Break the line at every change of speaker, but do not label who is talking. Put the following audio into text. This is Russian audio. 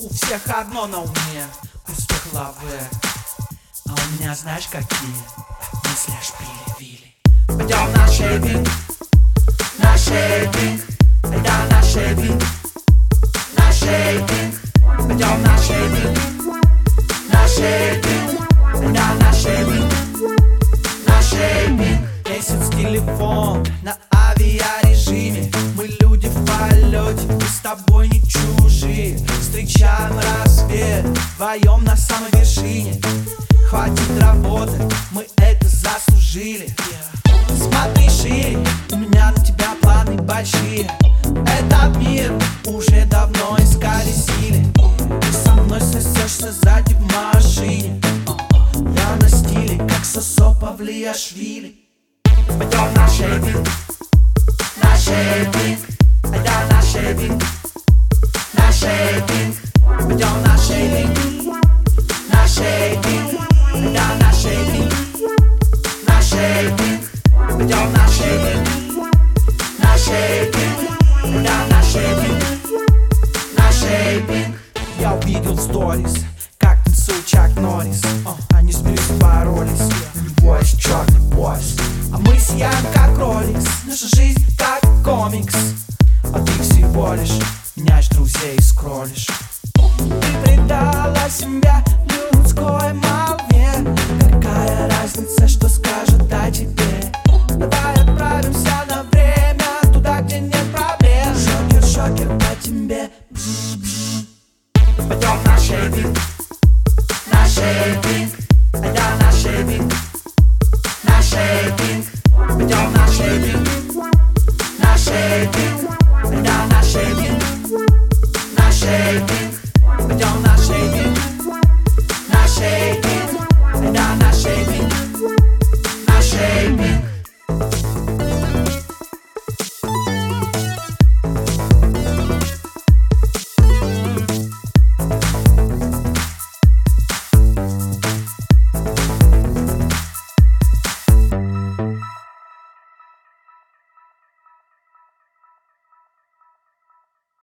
У всех одно на уме, у всех головы. А у меня знаешь какие мысли аж пили-вили. Пойдем на шейпинг, на шейпинг. Айда на шейпинг, на шейпинг. Пойдем на шейпинг, на шейпинг. Айда на шейпинг, на шейпинг. Месяц телефон на авиарежиме. Мы люди в полете, мы с тобой не чужие. Встречаем рассвет вдвоем на самой вершине. Хватит работы, мы это заслужили. Смотри шире, у меня на тебя планы большие. Этот мир уже давно исколесили. Ты со мной сосешься сзади в машине. Я на стиле, как Сосо Павлиашвили. Пойдем на шейпинг, на шейпинг. Айда на шейпинг, на шейпинг. Пойдем на шейпинг, на шейпинг. Айда на шейпинг, на шейпинг. Пойдем на шейпинг, на шейпинг. Айда на шейпинг, на шейпинг. Я увидел сторис, как танцует Чак Норрис. Они смеются, боролись. У него есть черный пояс, а мы сияем как Роликс. Наша жизнь как комикс, а ты всего лишь меняешь друзей и скроллишь. Ты предала себя людской молве. Какая разница, что скажут о тебе? Давай отправимся на время туда, где нет проблем. Шокер, шокер по тебе. Пойдем на шейпинг, на шейпинг. Айда на шейпинг, на шейпинг. Пойдем на шейпинг, на шейпинг. Айда на шейпинг, на шейпинг. Пойдем на